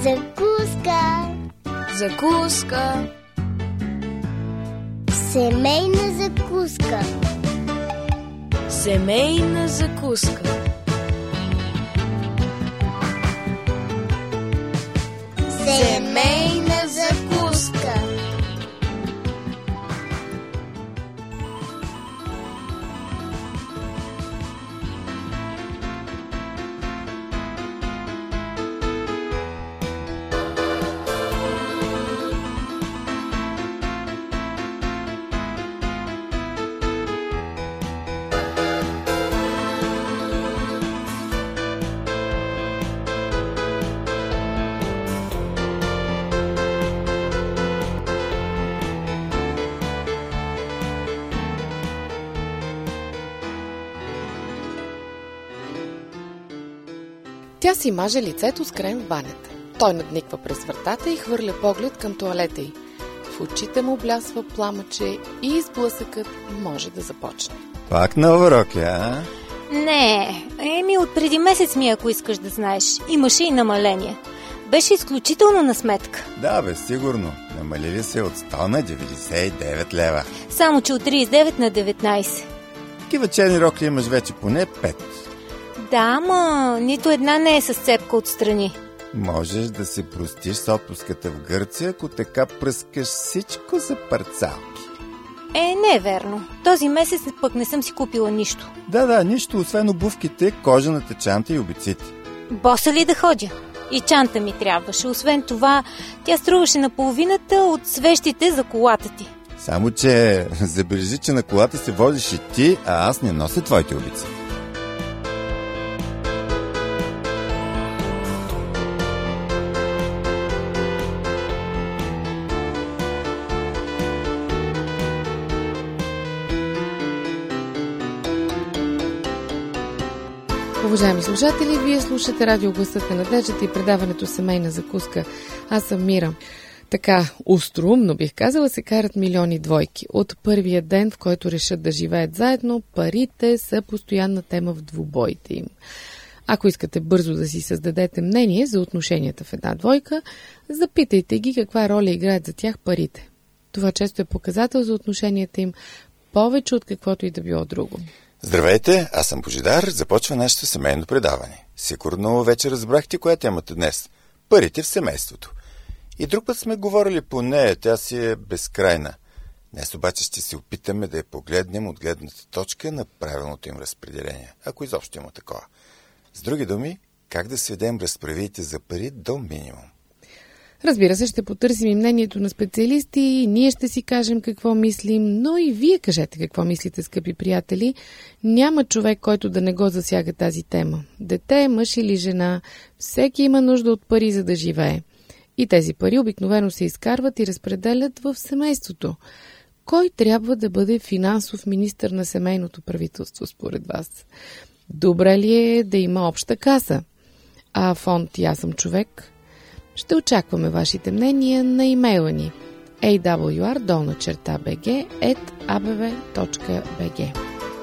Закуска. Закуска. Семейна закуска. Семейна закуска. Семейна закуска. Тя си маже лицето с крем в банята. Той надниква през вратата и хвърля поглед към тоалета й. В очите му блясва пламъче и изблъсъкът може да започне. Пак на уроки, а? Не, от преди месец ми, ако искаш да знаеш. Имаше и намаление. Беше изключително на сметка. Да, бе, сигурно. Намалили се от 100 на 99 лева. Само, че от 39 на 19. Такива черни рокли имаш вече поне 5. Да, ама нито една не е с цепка отстрани. Можеш да се простиш с отпуската в Гърция, ако така пръскаш всичко за парцалки. Не е верно. Този месец пък не съм си купила нищо. Да, нищо, освен обувките, кожаната чанта и обиците. Боса ли да ходя? И чанта ми трябваше. Освен това, тя струваше на половината от свещите за колата ти. Само, че забележи, че на колата се возиш и ти, а аз не нося твоите обици. Уважаеми слушатели, вие слушате радио Гласът на надеждата и предаването Семейна закуска. Аз съм Мира. Така, остроумно бих казала, се карат милиони двойки. От първия ден, в който решат да живеят заедно, парите са постоянна тема в двубоите им. Ако искате бързо да си създадете мнение за отношенията в една двойка, запитайте ги каква роля играят за тях парите. Това често е показател за отношенията им повече от каквото и да било друго. Здравейте, аз съм Божидар, започва нашето семейно предаване. Сигурно вече разбрахте коя е темата днес. Парите в семейството. И друг път сме говорили по нея, тя си е безкрайна. Днес обаче ще се опитаме да я погледнем от гледната точка на правилното им разпределение, ако изобщо има такова. С други думи, как да сведем разправиите за пари до минимум. Разбира се, ще потърсим и мнението на специалисти и ние ще си кажем какво мислим, но и вие кажете какво мислите, скъпи приятели. Няма човек, който да не го засяга тази тема. Дете, мъж или жена, всеки има нужда от пари, за да живее. И тези пари обикновено се изкарват и разпределят в семейството. Кой трябва да бъде финансов министър на семейното правителство, според вас? Добре ли е да има обща каса? А фонд "И аз съм човек"? Ще очакваме вашите мнения на имейла ни awr_bg@abv.bg.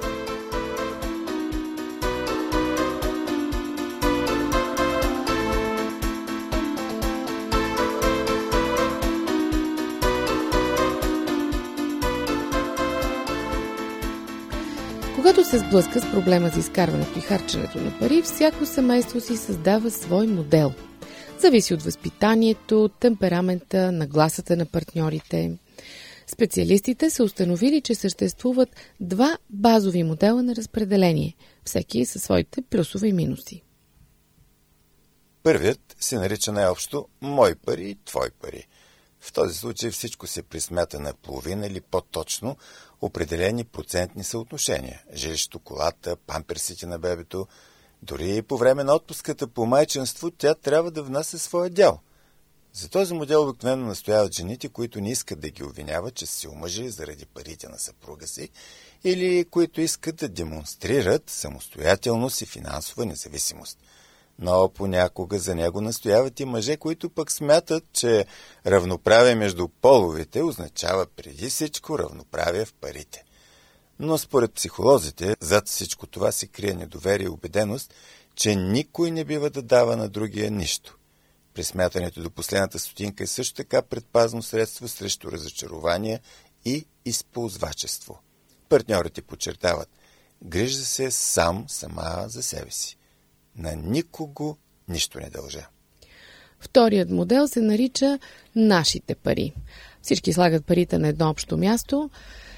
Когато се сблъска с проблема за изкарването и харченето на пари, всяко семейство си създава свой модел. Зависи от възпитанието, темперамента, нагласата на партньорите. Специалистите са установили, че съществуват два базови модела на разпределение, всеки със своите плюсове и минуси. Първият се нарича най-общо "Мои пари и твои пари". В този случай всичко се присмята на половина или по-точно определени процентни съотношения. Жилището, колата, памперсите на бебето. Дори по време на отпуската по майчинство тя трябва да внася своя дял. За този модел обикновено настояват жените, които не искат да ги обвиняват, че са се омъжили заради парите на съпруга си, или които искат да демонстрират самостоятелност и финансова независимост. Но понякога за него настояват и мъже, които пък смятат, че равноправие между половете означава преди всичко равноправие в парите. Но според психолозите, зад всичко това се крие недоверие и убеденост, че никой не бива да дава на другия нищо. Пресмятането до последната стотинка е също така предпазно средство срещу разочарование и използвачество. Партньорите подчертават: грижа се сама за себе си. На никого нищо не дължа. Вторият модел се нарича нашите пари. Всички слагат парите на едно общо място,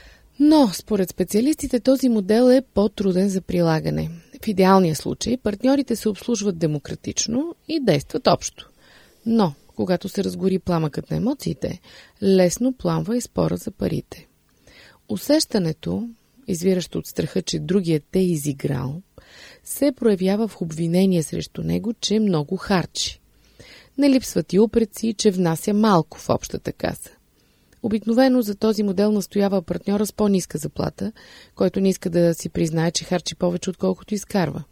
но според специалистите този модел е по-труден за прилагане. В идеалния случай партньорите се обслужват демократично и действат общо. Но, когато се разгори пламъкът на емоциите, лесно пламва и спора за парите. Усещането, извиращо от страха, че другият те е изиграл, се проявява в обвинение срещу него, че много харчи. Не липсват и упреци, че внася малко в общата каса. Обикновено за този модел настоява партньора с по-ниска заплата, който не иска да си признае, че харчи повече, отколкото изкарва.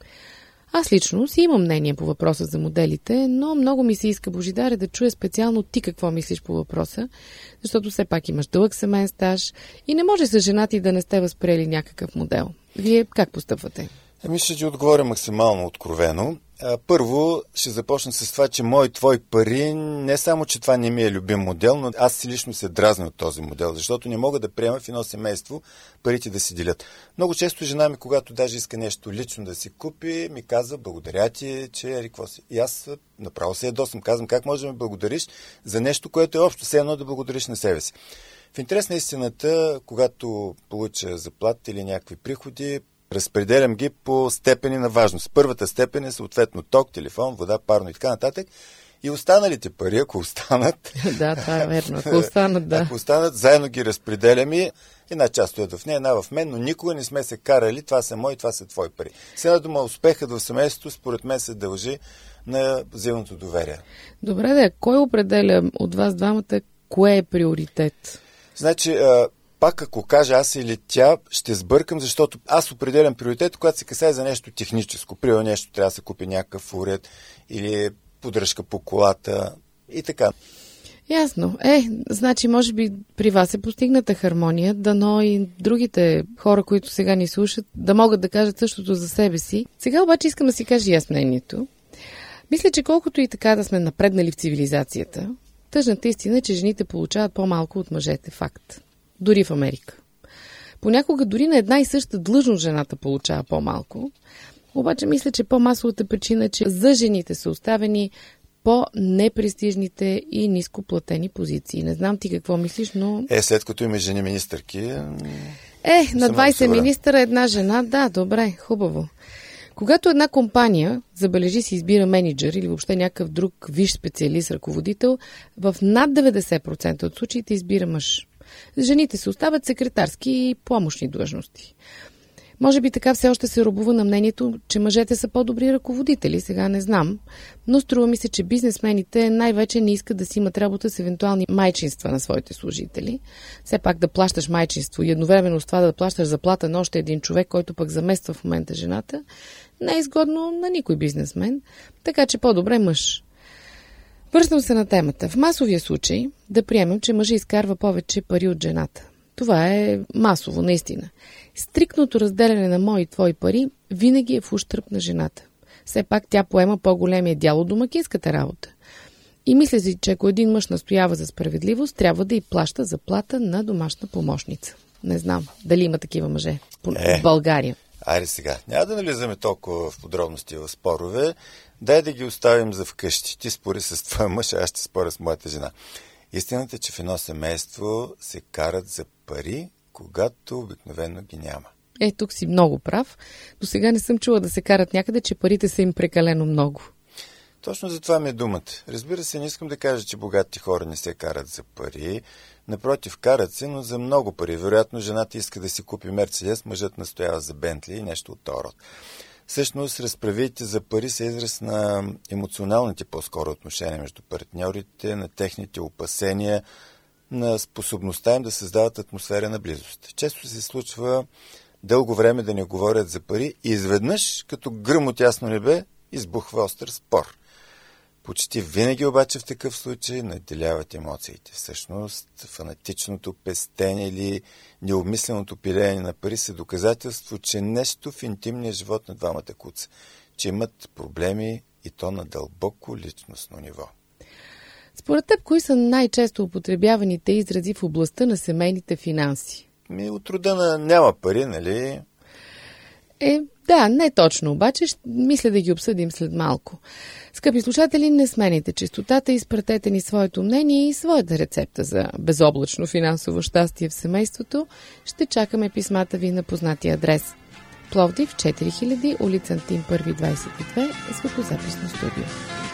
Аз лично си имам мнение по въпроса за моделите, но много ми се иска, Божидаре, да чуя специално ти какво мислиш по въпроса, защото все пак имаш дълъг семейен стаж и не може с жена ти да не сте възприели някакъв модел. Вие как постъпвате? Ще ти отговоря максимално откровено. Първо ще започна с това, че твои пари, не само, че това не ми е любим модел, но аз си лично се дразня от този модел, защото не мога да приема в едно семейство парите да си делят. Много често жена ми, когато даже иска нещо лично да си купи, ми казва: благодаря ти, че какво си. И аз направо се ядосвам. Казвам: как можеш да ме благодариш за нещо, което е общо, все едно да благодариш на себе си. В интерес на истината, когато получа заплата или някакви приходи, разпределям ги по степени на важност. Първата степен е съответно ток, телефон, вода, парно и така нататък. И останалите пари, ако останат... Да, това е верно. Ако останат, да. Ако останат, заедно ги разпределяме. Една част е в нея, една в мен, но никога не сме се карали: това са мои, това са твои пари. С една дума, успехът в семейството, според мен, се дължи на взаимното доверие. Добре, кой определя от вас двамата кое е приоритет? Значи, пак ако кажа аз или тя, ще сбъркам, защото аз определям приоритет, когато се касае за нещо техническо. Примерно нещо трябва да се купи някакъв уред или поддръжка по колата и така. Ясно. Значи може би при вас е постигната хармония, дано и другите хора, които сега ни слушат, да могат да кажат същото за себе си. Сега обаче искам да си кажа и аз мнението. Мисля, че колкото и така да сме напреднали в цивилизацията, тъжната истина е, че жените получават по-малко от мъжете. Факт. Дори в Америка. Понякога дори на една и съща длъжност жената получава по-малко. Обаче мисля, че по-масовата причина е, че за жените са оставени по-непрестижните и нископлатени позиции. Не знам ти какво мислиш, но... След като има жени министърки... На 20 министъра една жена, да, добре, хубаво. Когато една компания, забележи, си избира менеджер или въобще някакъв друг висш специалист, ръководител, в над 90% от случаите избира мъж. Жените се остават секретарски и помощни длъжности. Може би така все още се робува на мнението, че мъжете са по-добри ръководители, сега не знам, но струва ми се, че бизнесмените най-вече не искат да си имат работа с евентуални майчинства на своите служители. Все пак да плащаш майчинство и едновременно с това да плащаш заплата на още един човек, който пък замества в момента жената, не е изгодно на никой бизнесмен, така че по-добре мъж. Връщам се на темата. В масовия случай да приемем, че мъжът изкарва повече пари от жената. Това е масово, наистина. Стриктното разделяне на мои и твои пари винаги е в ущърб на жената. Все пак тя поема по-големия дял от домакинската работа. И мисля си, че ако един мъж настоява за справедливост, трябва да й плаща заплата на домашна помощница. Не знам дали има такива мъже в България. Айде сега, няма да навлизаме толкова в подробности, в спорове. Дай да ги оставим за вкъщи. Ти спори с твоя мъж, а аз ще споря с моята жена. Истината е, че в едно семейство се карат за пари, когато обикновено ги няма. Тук си много прав. До сега не съм чула да се карат някъде, че парите са им прекалено много. Точно за това ми е думата. Разбира се, не искам да кажа, че богатите хора не се карат за пари. Напротив, карат се, но за много пари. Вероятно, жената иска да си купи Мерцедес, мъжът настоява за Бентли и нещо от този род. Всъщност, разправите за пари са израз на емоционалните по-скоро отношения между партньорите, на техните опасения, на способността им да създават атмосфера на близост. Често се случва дълго време да не говорят за пари и изведнъж, като гръм от ясно небе, избухва остър спор. Почти винаги обаче в такъв случай надделяват емоциите. Всъщност, фанатичното пестене или необмисленото пилеене на пари са доказателство, че нещо в интимния живот на двамата куца, че имат проблеми и то на дълбоко личностно ниво. Според теб, кои са най-често употребяваните изрази в областта на семейните финанси? От рода на няма пари, нали? Да, не точно, обаче мисля да ги обсъдим след малко. Скъпи слушатели, не сменяйте честотата, изпратете ни своето мнение и своята рецепта за безоблачно финансово щастие в семейството. Ще чакаме писмата ви на познатия адрес. Пловдив, 4000, улица Антим 1, 22, звукозаписно студио.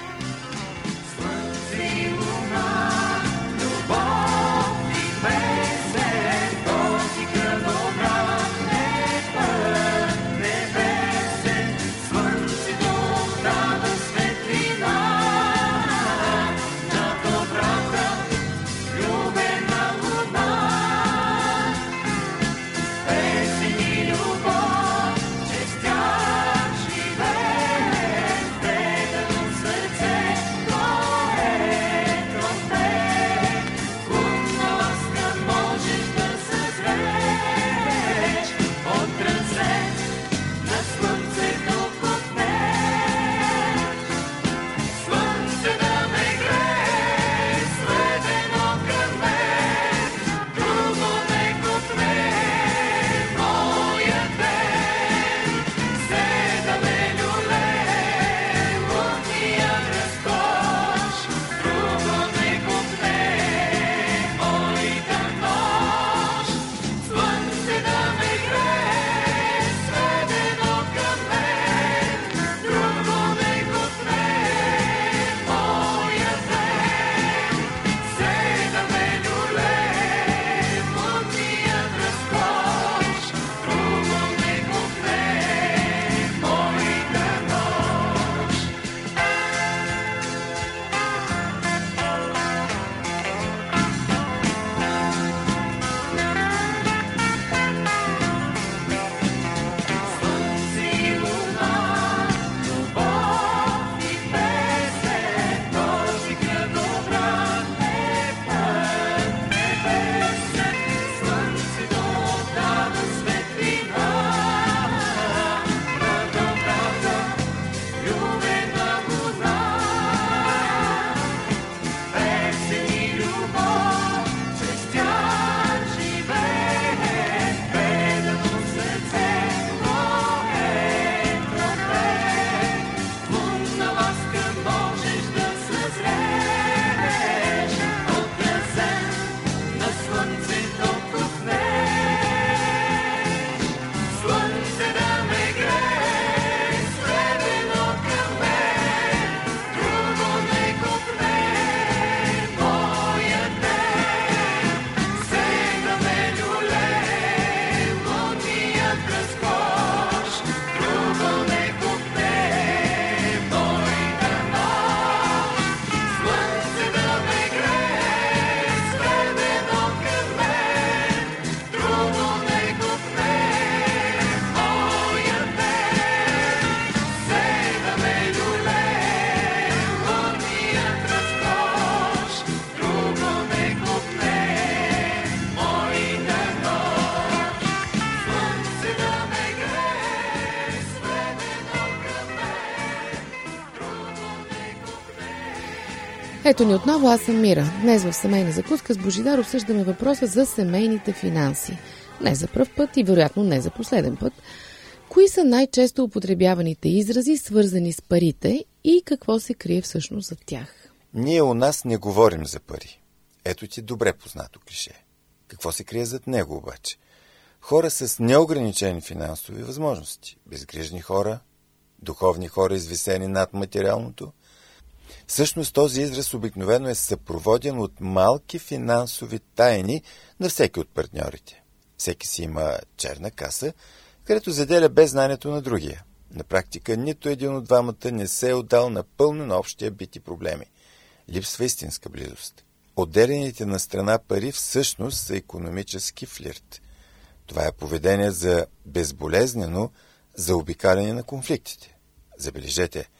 Ето ни отново, аз съм Мира. Днес в Семейна закуска с Божидар обсъждаме въпроса за семейните финанси. Не за пръв път и вероятно не за последен път. Кои са най-често употребяваните изрази, свързани с парите и какво се крие всъщност зад тях? Ние у нас не говорим за пари. Ето ти добре познато клише. Какво се крие зад него обаче? Хора с неограничени финансови възможности, безгрижни хора, духовни хора, извисени над материалното. Всъщност този израз обикновено е съпроводен от малки финансови тайни на всеки от партньорите. Всеки си има черна каса, където заделя без знанието на другия. На практика нито един от двамата не се е отдал напълно на общия бит и проблеми. Липсва истинска близост. Отделените на страна пари всъщност са икономически флирт. Това е поведение за безболезнено заобикаляне на конфликтите. Забележете,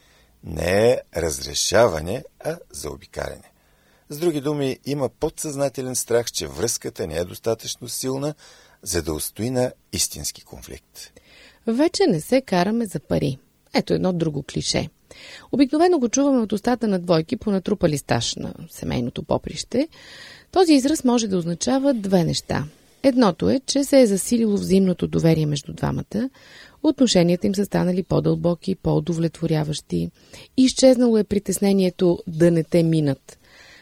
не е разрешаване, а заобикаляне. С други думи, има подсъзнателен страх, че връзката не е достатъчно силна, за да устои на истински конфликт. Вече не се караме за пари. Ето едно друго клише. Обикновено го чуваме от устата на двойки по натрупали стаж на семейното поприще. Този израз може да означава две неща. Едното е, че се е засилило взаимното доверие между двамата, отношенията им са станали по-дълбоки, по-удовлетворяващи, изчезнало е притеснението да не те минат.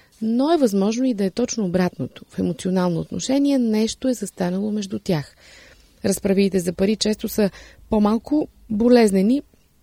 Но е възможно и да е точно обратното. В емоционално отношение нещо е застанало между тях. Разправиите за пари често са по-малко болезнени,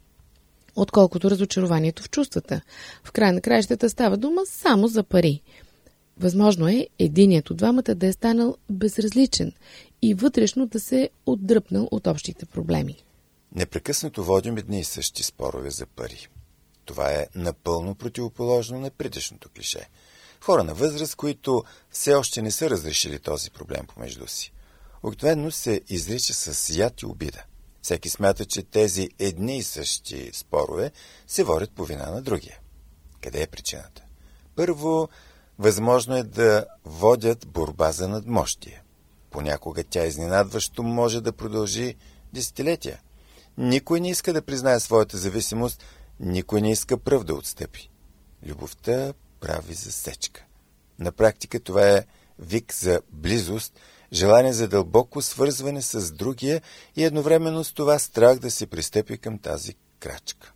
отколкото разочарованието в чувствата. В край на краищата става дума само за пари. Възможно е единият от двамата да е станал безразличен и вътрешно да се отдръпнал от общите проблеми. Непрекъснато водим едни и същи спорове за пари. Това е напълно противоположно на предишното клише. Хора на възраст, които все още не са разрешили този проблем помежду си. Обикновено се изрича с яд и обида. Всеки смята, че тези едни и същи спорове се водят по вина на другия. Къде е причината? Първо, възможно е да водят борба за надмощие. Понякога тя изненадващо може да продължи десетилетия. Никой не иска да признае своята зависимост, никой не иска пръв да отстъпи. Любовта прави засечка. На практика това е вик за близост, желание за дълбоко свързване с другия и едновременно с това страх да се пристъпи към тази крачка.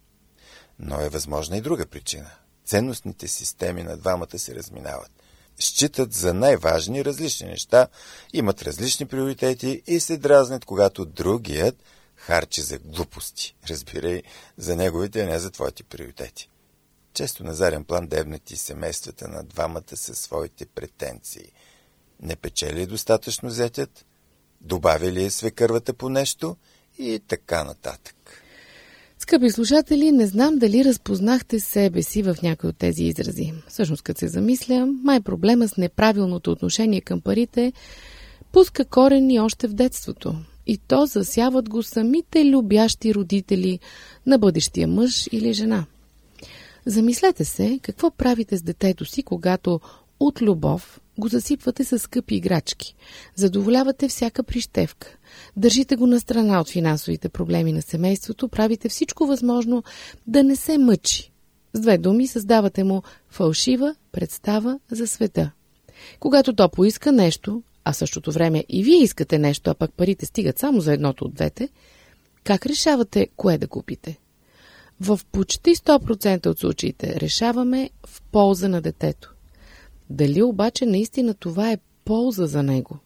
Но е възможна и друга причина. Ценностните системи на двамата се разминават. Считат за най-важни различни неща, имат различни приоритети и се дразнят, когато другият харчи за глупости. Разбирай, за неговите, а не за твоите приоритети. Често на заден план дебнат и семействата на двамата със своите претенции. Не печели достатъчно зетят, добави ли свекървата по нещо и така нататък. Скъпи слушатели, не знам дали разпознахте себе си в някои от тези изрази. Всъщност, като се замисля, май проблема с неправилното отношение към парите пуска корени още в детството. И то засяват го самите любящи родители на бъдещия мъж или жена. Замислете се какво правите с детето си, когато от любов го засипвате с скъпи играчки, задоволявате всяка прищевка, държите го на страна от финансовите проблеми на семейството, правите всичко възможно да не се мъчи. С две думи, създавате му фалшива представа за света. Когато то поиска нещо, а в същото време и вие искате нещо, а пък парите стигат само за едното от двете, как решавате кое да купите? В почти 100% от случаите решаваме в полза на детето. Дали обаче наистина това е полза за него?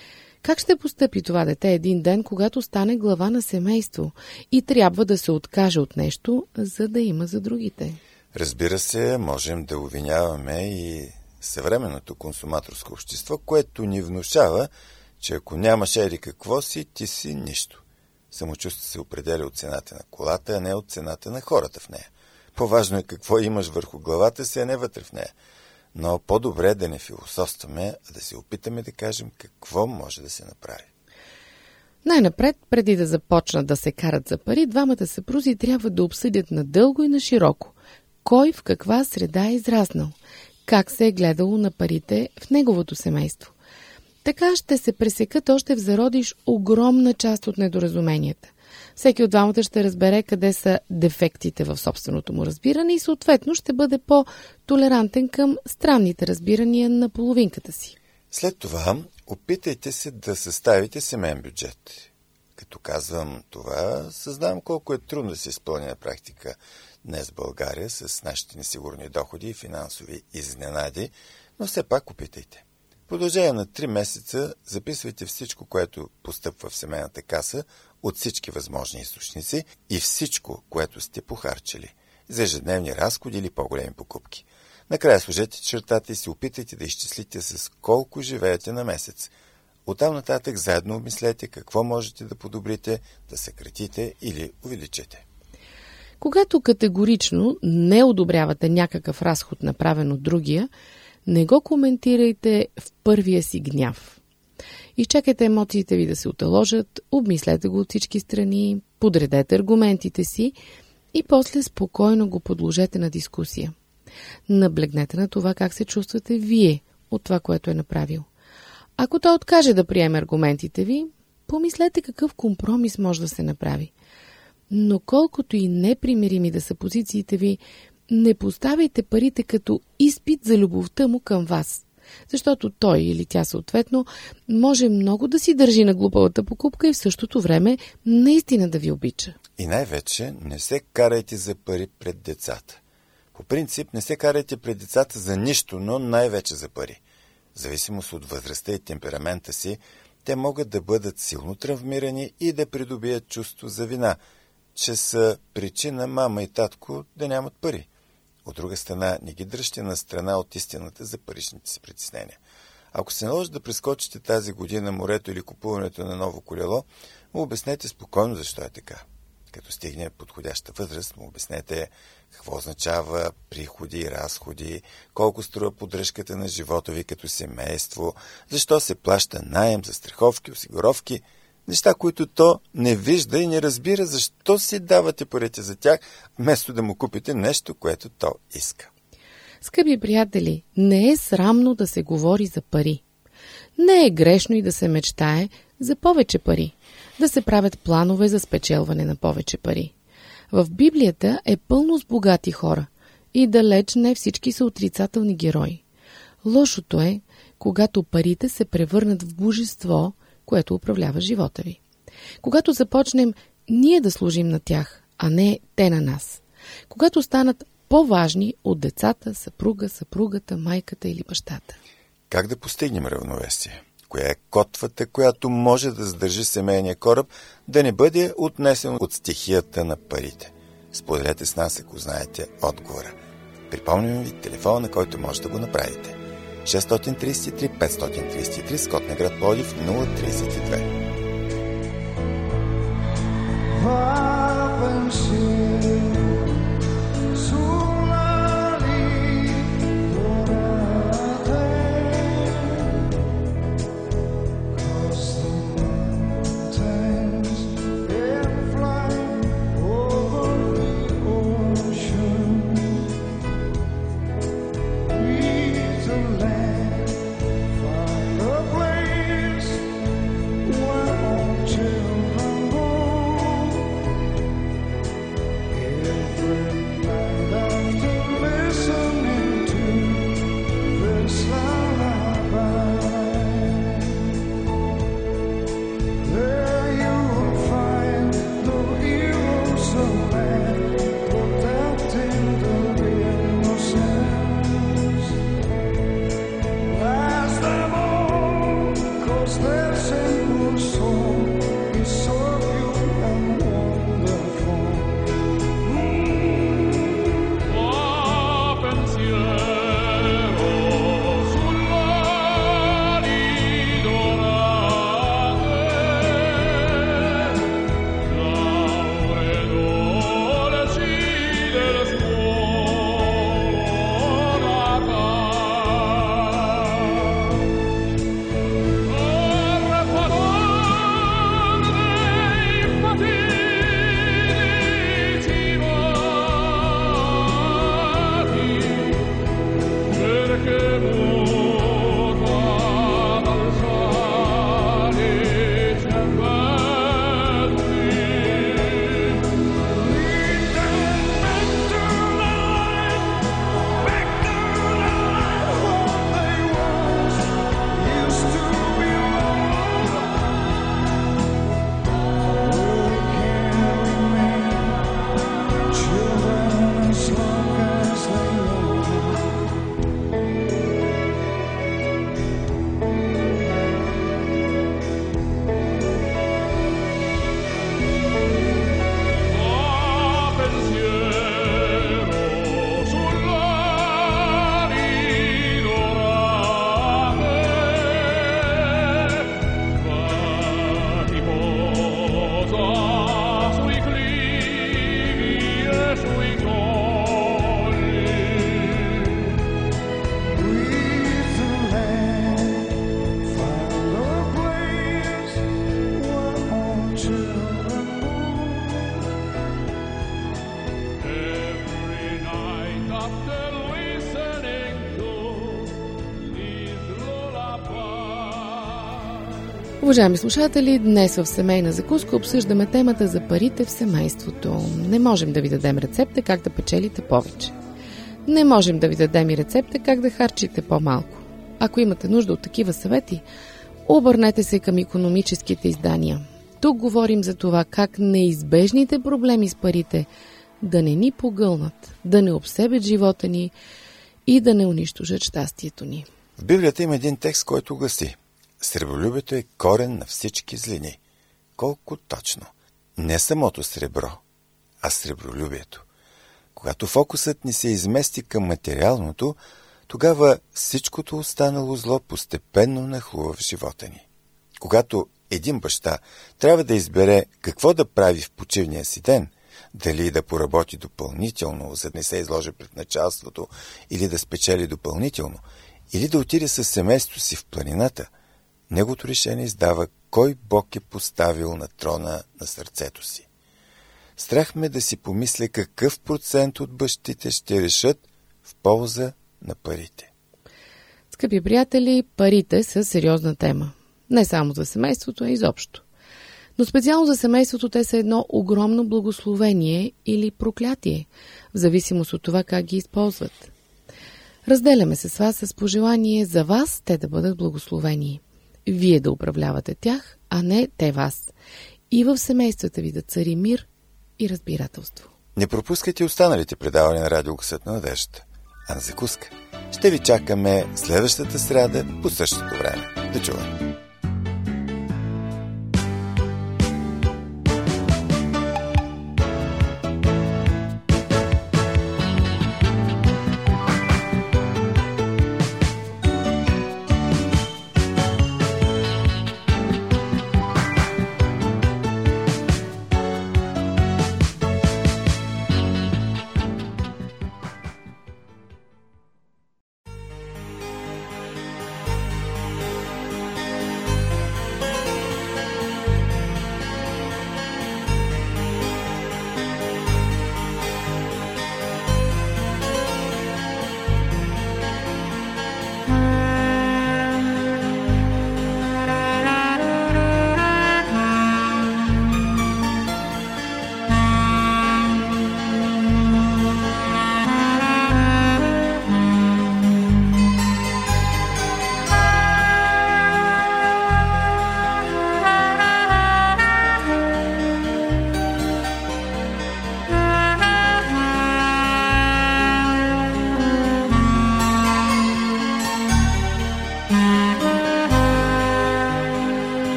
Как ще постъпи това дете един ден, когато стане глава на семейство и трябва да се откаже от нещо, за да има за другите? Разбира се, можем да обвиняваме и съвременното консуматорско общество, което ни внушава, че ако нямаш еди какво си, ти си нищо. Самочувствие се определя от цената на колата, а не от цената на хората в нея. По-важно е какво имаш върху главата си, а не вътре в нея. Но по-добре да не философстваме, а да се опитаме да кажем какво може да се направи. Най-напред, преди да започнат да се карат за пари, двамата съпрузи трябва да обсъдят надълго и на широко кой в каква среда е израснал, как се е гледало на парите в неговото семейство. Така ще се пресекат още в зародиш огромна част от недоразуменията. Всеки от двамата ще разбере къде са дефектите в собственото му разбиране и съответно ще бъде по-толерантен към странните разбирания на половинката си. След това опитайте се да съставите семейен бюджет. Като казвам това, съзнавам колко е трудно да се изпълни на практика днес в България с нашите несигурни доходи и финансови изненади, но все пак опитайте. В продължение на 3 месеца записвайте всичко, което постъпва в семейната каса от всички възможни източници и всичко, което сте похарчили за ежедневни разходи или по-големи покупки. Накрая сложете чертата и се опитайте да изчислите с колко живеете на месец. Оттам нататък заедно обмислете какво можете да подобрите, да съкратите или увеличите. Когато категорично не одобрявате някакъв разход, направен от другия, не го коментирайте в първия си гняв. Изчакайте емоциите ви да се уталожат, обмислете го от всички страни, подредете аргументите си и после спокойно го подложете на дискусия. Наблегнете на това как се чувствате вие от това, което е направил. Ако той откаже да приеме аргументите ви, помислете какъв компромис може да се направи. Но колкото и непримирими да са позициите ви, не поставяйте парите като изпит за любовта му към вас. Защото той или тя съответно може много да си държи на глупавата покупка и в същото време наистина да ви обича. И най-вече не се карайте за пари пред децата. По принцип не се карайте пред децата за нищо, но най-вече за пари. В зависимост от възрастта и темперамента си, те могат да бъдат силно травмирани и да придобият чувство за вина, че са причина мама и татко да нямат пари. От друга страна, не ги дръжте на страна от истината за паричните си притеснения. Ако се наложи да прескочите тази година морето или купуването на ново колело, му обяснете спокойно защо е така. Като стигне подходяща възраст, му обяснете какво означава приходи и разходи, колко струва поддръжката на живота ви като семейство, защо се плаща наем, застраховки, осигуровки, неща, които то не вижда и не разбира защо си давате парите за тях, вместо да му купите нещо, което то иска. Скъпи приятели, не е срамно да се говори за пари. Не е грешно и да се мечтае за повече пари, да се правят планове за спечелване на повече пари. В Библията е пълно с богати хора и далеч не всички са отрицателни герои. Лошото е, когато парите се превърнат в божество, което управлява живота ви. Когато започнем ние да служим на тях, а не те на нас. Когато станат по-важни от децата, съпругата, майката или бащата. Как да постигнем равновесие? Коя е котвата, която може да задържи семейния кораб, да не бъде отнесен от стихията на парите? Споделете с нас, ако знаете отговора. Припомням ви телефона, на който може да го направите. 633-533 с код на град Пловдив 032. Уважаеми слушатели, днес в Семейна закуска обсъждаме темата за парите в семейството. Не можем да ви дадем рецепта как да печелите повече. Не можем да ви дадем и рецепта как да харчите по-малко. Ако имате нужда от такива съвети, обърнете се към икономическите издания. Тук говорим за това как неизбежните проблеми с парите да не ни погълнат, да не обсебят живота ни и да не унищожат щастието ни. В Библията има един текст, който гласи: сребролюбието е корен на всички злини. Колко точно! Не самото сребро, а сребролюбието. Когато фокусът ни се измести към материалното, тогава всичкото останало зло постепенно нахлува в живота ни. Когато един баща трябва да избере какво да прави в почивния си ден, дали да поработи допълнително, за да не се изложи пред началството, или да спечели допълнително, или да отиде със семейството си в планината, неговото решение издава кой Бог е поставил на трона на сърцето си. Страх ме да си помисля какъв процент от бащите ще решат в полза на парите. Скъпи приятели, парите са сериозна тема. Не само за семейството, а изобщо. Но специално за семейството те са едно огромно благословение или проклятие, в зависимост от това как ги използват. Разделяме се с вас с пожелание за вас те да бъдат благословени. Вие да управлявате тях, а не те вас. И в семействата ви да цари мир и разбирателство. Не пропускайте останалите предавания на Радио Гласът на надеждата. А на закуска ще ви чакаме следващата сряда по същото време. До чуване!